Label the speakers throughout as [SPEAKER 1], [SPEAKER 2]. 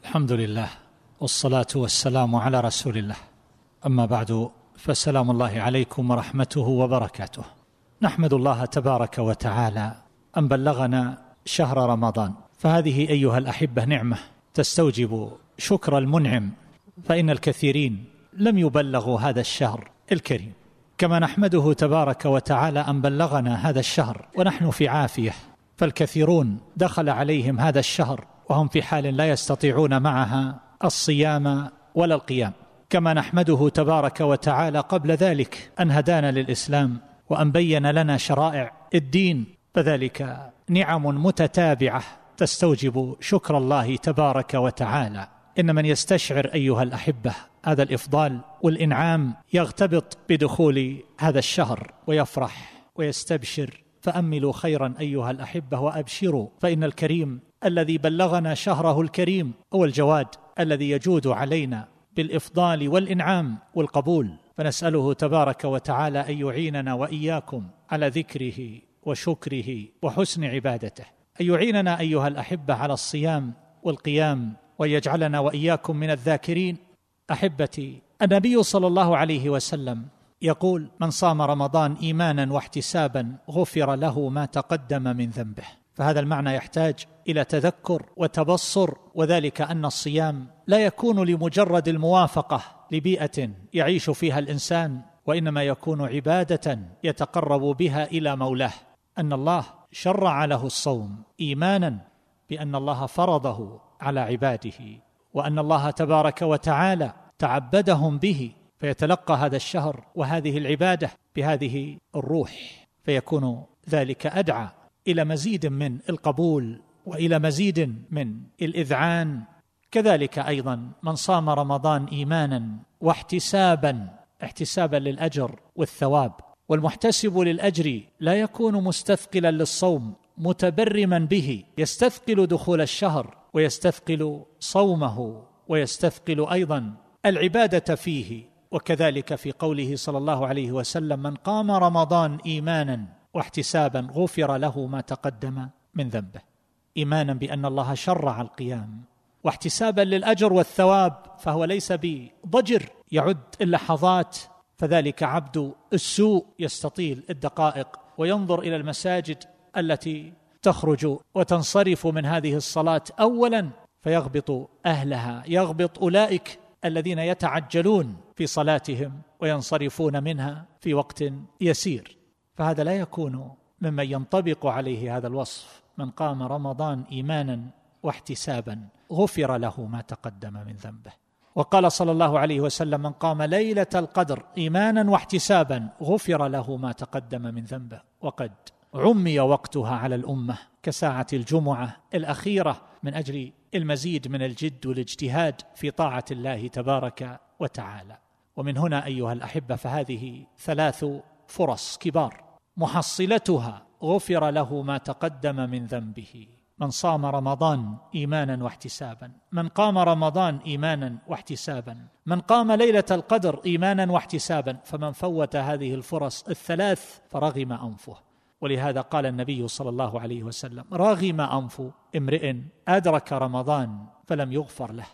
[SPEAKER 1] الحمد لله والصلاة والسلام على رسول الله، أما بعد، فسلام الله عليكم ورحمته وبركاته. نحمد الله تبارك وتعالى أن بلغنا شهر رمضان، فهذه أيها الأحبة نعمة تستوجب شكر المنعم، فإن الكثيرين لم يبلغوا هذا الشهر الكريم، كما نحمده تبارك وتعالى أن بلغنا هذا الشهر ونحن في عافية. فالكثيرون دخل عليهم هذا الشهر وهم في حال لا يستطيعون معها الصيام ولا القيام، كما نحمده تبارك وتعالى قبل ذلك أن هدانا للإسلام وأن بين لنا شرائع الدين، فذلك نعم متتابعة تستوجب شكر الله تبارك وتعالى. إن من يستشعر أيها الأحبة هذا الإفضال والإنعام يغتبط بدخول هذا الشهر ويفرح ويستبشر، فأملوا خيرا أيها الأحبة وأبشروا، فإن الكريم الذي بلغنا شهره الكريم هو الجواد الذي يجود علينا بالإفضال والإنعام والقبول، فنسأله تبارك وتعالى أن يعيننا وإياكم على ذكره وشكره وحسن عبادته، أن يعيننا أيها الأحبة على الصيام والقيام، وأن يجعلنا وإياكم من الذاكرين. أحبتي، النبي صلى الله عليه وسلم يقول: من صام رمضان إيمانا واحتسابا غفر له ما تقدم من ذنبه. فهذا المعنى يحتاج إلى تذكر وتبصر، وذلك أن الصيام لا يكون لمجرد الموافقة لبيئة يعيش فيها الإنسان، وإنما يكون عبادة يتقرب بها إلى مولاه، أن الله شرع له الصوم إيمانا بأن الله فرضه على عباده، وأن الله تبارك وتعالى تعبدهم به، فيتلقى هذا الشهر وهذه العبادة بهذه الروح، فيكون ذلك أدعى إلى مزيد من القبول وإلى مزيد من الإذعان. كذلك أيضا من صام رمضان إيمانا واحتسابا، احتسابا للأجر والثواب، والمحتسب للأجر لا يكون مستثقلا للصوم متبرما به، يستثقل دخول الشهر ويستثقل صومه ويستثقل أيضا العبادة فيه. وكذلك في قوله صلى الله عليه وسلم: من قام رمضان إيمانا واحتسابا غفر له ما تقدم من ذنبه. إيمانا بأن الله شرع القيام، واحتسابا للأجر والثواب، فهو ليس بضجر يعد اللحظات، فذلك عبد السوء يستطيل الدقائق وينظر إلى المساجد التي تخرج وتنصرف من هذه الصلاة أولا، فيغبط أهلها، يغبط أولئك الذين يتعجلون في صلاتهم وينصرفون منها في وقت يسير. فهذا لا يكون ممن ينطبق عليه هذا الوصف: من قام رمضان إيمانا واحتسابا غفر له ما تقدم من ذنبه. وقال صلى الله عليه وسلم: من قام ليلة القدر إيمانا واحتسابا غفر له ما تقدم من ذنبه. وقد عمي وقتها على الأمة كساعة الجمعة الأخيرة من أجل المزيد من الجد والاجتهاد في طاعة الله تبارك وتعالى. ومن هنا أيها الأحبة فهذه 3 فرص كبار، محصلتها غفر له ما تقدم من ذنبه. من صام رمضان إيمانا واحتسابا، من قام رمضان إيمانا واحتسابا، من قام ليلة القدر إيمانا واحتسابا. فمن فوت هذه الفرص ال3 فرغم أنفه. ولهذا قال النبي صلى الله عليه وسلم: رغم أنف امرئ أدرك رمضان فلم يغفر له،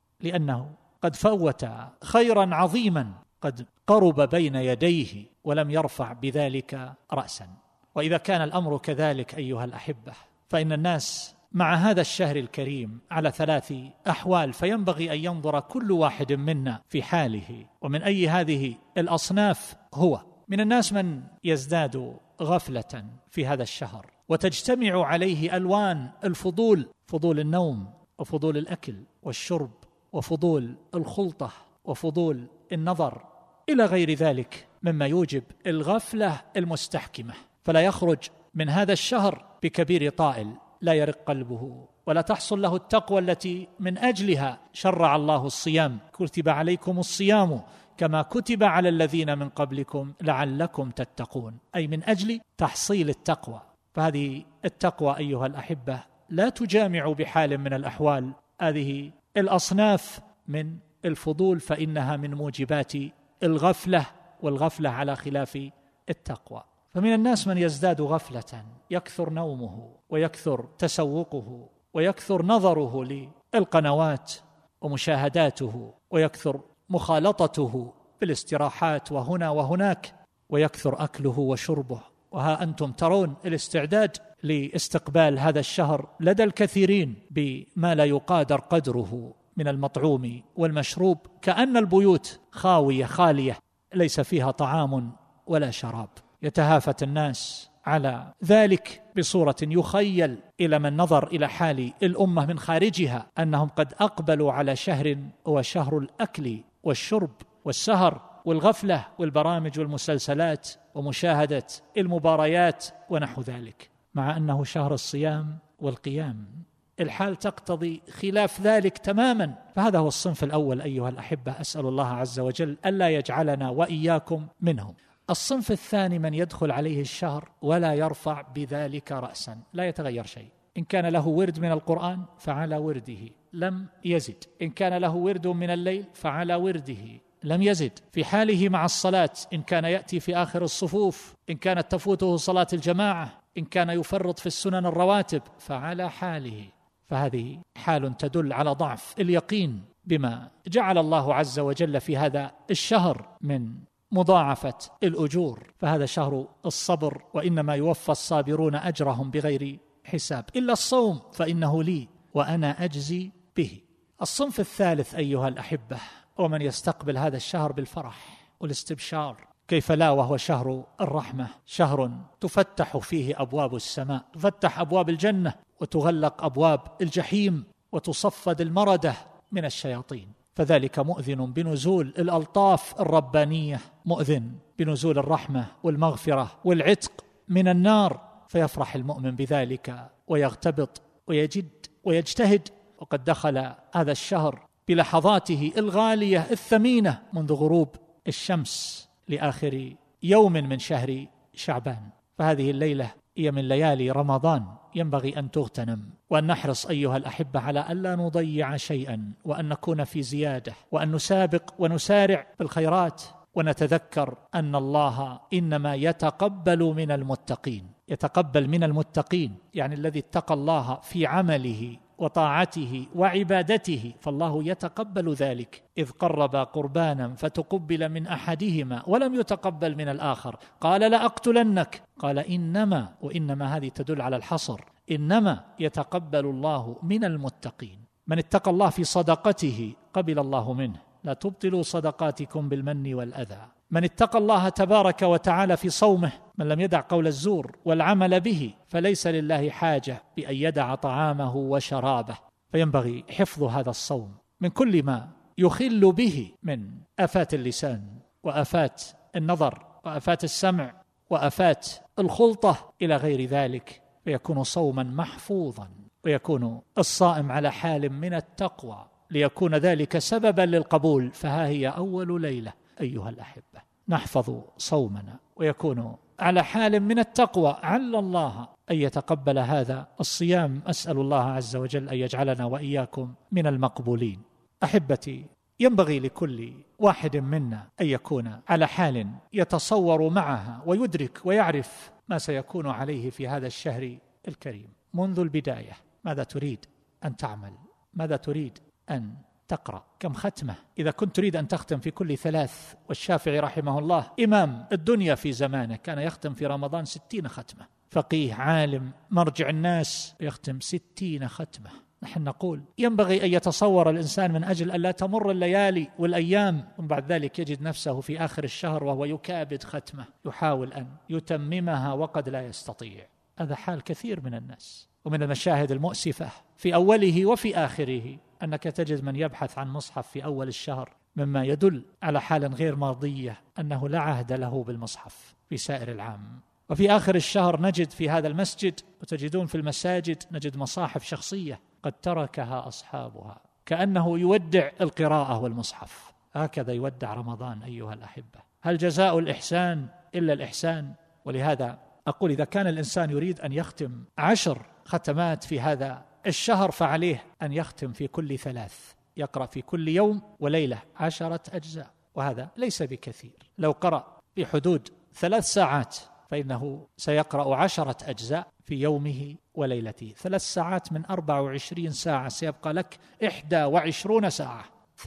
[SPEAKER 1] لأنه قد فوت خيرا عظيما قد قرب بين يديه ولم يرفع بذلك رأسا. وإذا كان الأمر كذلك أيها الأحبة، فإن الناس مع هذا الشهر الكريم على 3 أحوال، فينبغي أن ينظر كل واحد منا في حاله ومن أي هذه الأصناف هو. من الناس من يزداد غفلة في هذا الشهر وتجتمع عليه ألوان الفضول، فضول النوم وفضول الأكل والشرب وفضول الخلطة وفضول النظر إلى غير ذلك مما يوجب الغفلة المستحكمة، فلا يخرج من هذا الشهر بكبير طائل، لا يرق قلبه ولا تحصل له التقوى التي من أجلها شرع الله الصيام: كتب عليكم الصيام كما كتب على الذين من قبلكم لعلكم تتقون، أي من أجل تحصيل التقوى. فهذه التقوى أيها الأحبة لا تجامع بحال من الأحوال هذه الأصناف من الفضول، فإنها من موجبات الغفلة، والغفلة على خلاف التقوى. فمن الناس من يزداد غفلة، يكثر نومه ويكثر تسوقه ويكثر نظره القنوات ومشاهداته، ويكثر مخالطته بالاستراحات وهنا وهناك، ويكثر أكله وشربه. وها أنتم ترون الاستعداد لاستقبال هذا الشهر لدى الكثيرين بما لا يقادر قدره من المطعوم والمشروب، كأن البيوت خاوية خالية ليس فيها طعام ولا شراب. يتهافت الناس على ذلك بصورة يخيل إلى من نظر إلى حال الأمة من خارجها أنهم قد أقبلوا على شهر هو شهر الأكل والشرب والسهر والغفلة والبرامج والمسلسلات ومشاهدة المباريات ونحو ذلك، مع أنه شهر الصيام والقيام. الحال تقتضي خلاف ذلك تماما. فهذا هو الصنف الأول أيها الأحبة، أسأل الله عز وجل ألا يجعلنا وإياكم منهم. الصنف الثاني من يدخل عليه الشهر ولا يرفع بذلك رأسا، لا يتغير شيء. إن كان له ورد من القرآن فعلى ورده لم يزد، إن كان له ورد من الليل فعلى ورده لم يزد، في حاله مع الصلاة إن كان يأتي في آخر الصفوف، إن كانت تفوته صلاة الجماعة، إن كان يفرط في السنن الرواتب فعلى حاله. فهذه حال تدل على ضعف اليقين بما جعل الله عز وجل في هذا الشهر من مضاعفة الأجور. فهذا شهر الصبر، وإنما يوفى الصابرون أجرهم بغير حساب، إلا الصوم فإنه لي وأنا أجزي به. الصنف الثالث أيها الأحبة ومن يستقبل هذا الشهر بالفرح والاستبشار، كيف لا وهو شهر الرحمة، شهر تفتح فيه أبواب السماء، تفتح أبواب الجنة وتغلق أبواب الجحيم وتصفد المردة من الشياطين. فذلك مؤذن بنزول الألطاف الربانية، مؤذن بنزول الرحمة والمغفرة والعتق من النار، فيفرح المؤمن بذلك ويغتبط ويجد ويجتهد. وقد دخل هذا الشهر بلحظاته الغالية الثمينة منذ غروب الشمس لآخر يوم من شهر شعبان. فهذه الليلة هي من ليالي رمضان، ينبغي أن تغتنم، وأن نحرص أيها الأحبة على ألا نضيع شيئا، وأن نكون في زيادة، وأن نسابق ونسارع بالخيرات، ونتذكر أن الله إنما يتقبل من المتقين. يتقبل من المتقين يعني الذي اتقى الله في عمله وطاعته وعبادته، فالله يتقبل ذلك. إذ قربا قربانا فتقبل من أحدهما ولم يتقبل من الآخر قال لأقتلنك، قال إنما، وإنما هذه تدل على الحصر، إنما يتقبل الله من المتقين. من اتقى الله في صدقته قبل الله منه، لا تبطلوا صدقاتكم بالمن والأذى. من اتقى الله تبارك وتعالى في صومه، من لم يدع قول الزور والعمل به، فليس لله حاجة بأن يدع طعامه وشرابه. فينبغي حفظ هذا الصوم من كل ما يخل به من آفات اللسان وآفات النظر وآفات السمع وآفات الخلطة إلى غير ذلك، فيكون صوما محفوظا، ويكون الصائم على حال من التقوى ليكون ذلك سببا للقبول. فها هي أول ليلة أيها الأحبة نحفظ صومنا ويكون على حال من التقوى، عل الله أن يتقبل هذا الصيام. أسأل الله عز وجل أن يجعلنا وإياكم من المقبولين. أحبتي، ينبغي لكل واحد منا أن يكون على حال يتصور معها ويدرك ويعرف ما سيكون عليه في هذا الشهر الكريم منذ البداية. ماذا تريد أن تعمل؟ ماذا تريد أن تقرأ؟ كم ختمة إذا كنت تريد أن تختم في كل 3؟ والشافعي رحمه الله إمام الدنيا في زمانه كان يختم في رمضان 60 ختمة، فقيه عالم مرجع الناس يختم 60 ختمة. نحن نقول ينبغي أن يتصور الإنسان من أجل أن لا تمر الليالي والأيام ومن بعد ذلك يجد نفسه في آخر الشهر وهو يكابد ختمة، يحاول أن يتممها وقد لا يستطيع. هذا حال كثير من الناس. ومن المشاهد المؤسفة في أوله وفي آخره أنك تجد من يبحث عن مصحف في أول الشهر، مما يدل على حال غير مرضية أنه لا عهد له بالمصحف في سائر العام. وفي آخر الشهر نجد في هذا المسجد، وتجدون في المساجد نجد مصاحف شخصية قد تركها أصحابها، كأنه يودع القراءة والمصحف. هكذا يودع رمضان أيها الأحبة. هل جزاء الإحسان إلا الإحسان؟ ولهذا أقول إذا كان الإنسان يريد أن يختم 10 ختمات في هذا الشهر فعليه أن يختم في كل 3، يقرأ في كل يوم وليلة 10 أجزاء، وهذا ليس بكثير. لو قرأ في حدود 3 ساعات فإنه سيقرأ 10 أجزاء في يومه وليلته. 3 ساعات من 24 ساعة سيبقى لك 21 ساعة.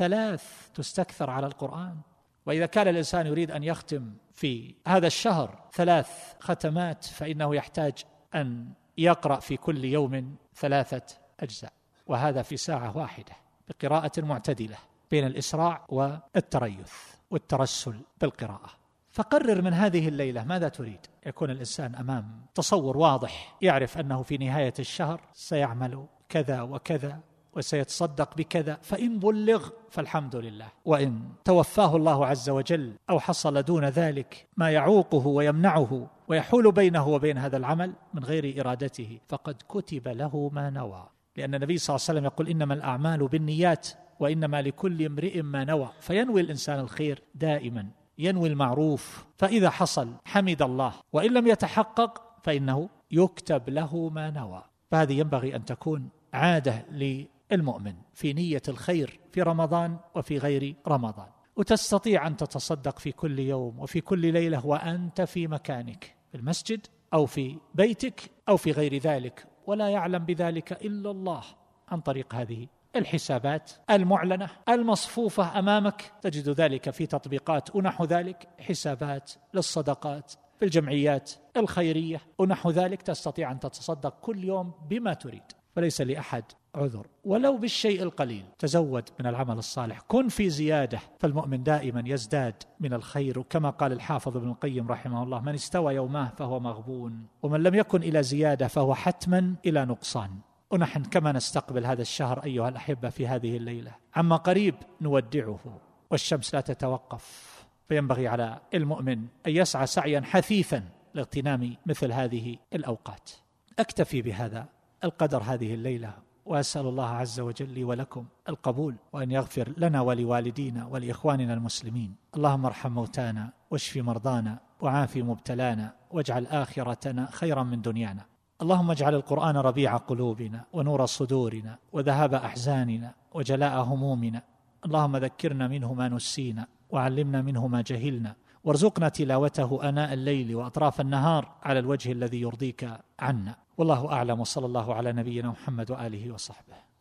[SPEAKER 1] 3 تستكثر على القرآن. وإذا كان الإنسان يريد أن يختم في هذا الشهر 3 ختمات فإنه يحتاج أن يقرأ في كل يوم 3 أجزاء، وهذا في ساعة واحدة بقراءة معتدلة بين الإسراع والتريث والترسل بالقراءة. فقرر من هذه الليلة ماذا تريد. يكون الإنسان أمام تصور واضح، يعرف أنه في نهاية الشهر سيعمل كذا وكذا وسيتصدق بكذا، فإن بلغ فالحمد لله، وإن توفاه الله عز وجل أو حصل دون ذلك ما يعوقه ويمنعه ويحول بينه وبين هذا العمل من غير إرادته فقد كتب له ما نوى. لأن النبي صلى الله عليه وسلم يقول إنما الأعمال بالنيات وإنما لكل امرئ ما نوى. فينوي الإنسان الخير دائما، ينوي المعروف، فإذا حصل حمد الله، وإن لم يتحقق فإنه يكتب له ما نوى. فهذه ينبغي أن تكون عادة للمؤمن في نية الخير في رمضان وفي غير رمضان. وتستطيع أن تتصدق في كل يوم وفي كل ليلة وأنت في مكانك، في المسجد أو في بيتك أو في غير ذلك، ولا يعلم بذلك إلا الله، عن طريق هذه الحسابات المعلنة المصفوفة أمامك. تجد ذلك في تطبيقات ونحو ذلك، حسابات للصدقات في الجمعيات الخيرية ونحو ذلك، تستطيع أن تتصدق كل يوم بما تريد، فليس لأحد عذر ولو بالشيء القليل. تزود من العمل الصالح، كن في زيادة، فالمؤمن دائما يزداد من الخير. وكما قال الحافظ ابن القيم رحمه الله: من استوى يومه فهو مغبون، ومن لم يكن إلى زيادة فهو حتما إلى نقصان. ونحن كما نستقبل هذا الشهر أيها الأحبة في هذه الليلة، عما قريب نودعه والشمس لا تتوقف، فينبغي على المؤمن أن يسعى سعيا حثيثا لاغتنام مثل هذه الأوقات. أكتفي بهذا القدر هذه الليلة، وأسأل الله عز وجل لي ولكم القبول، وأن يغفر لنا ولوالدينا ولإخواننا المسلمين. اللهم ارحم موتانا واشف مرضانا وعافي مبتلانا، واجعل آخرتنا خيرا من دنيانا. اللهم اجعل القرآن ربيع قلوبنا ونور صدورنا وذهاب أحزاننا وجلاء همومنا. اللهم ذكرنا منه ما نسينا وعلمنا منه ما جهلنا، وارزقنا تلاوته آناء الليل وأطراف النهار على الوجه الذي يرضيك عنا. والله أعلم، وصلى الله على نبينا محمد وآله وصحبه.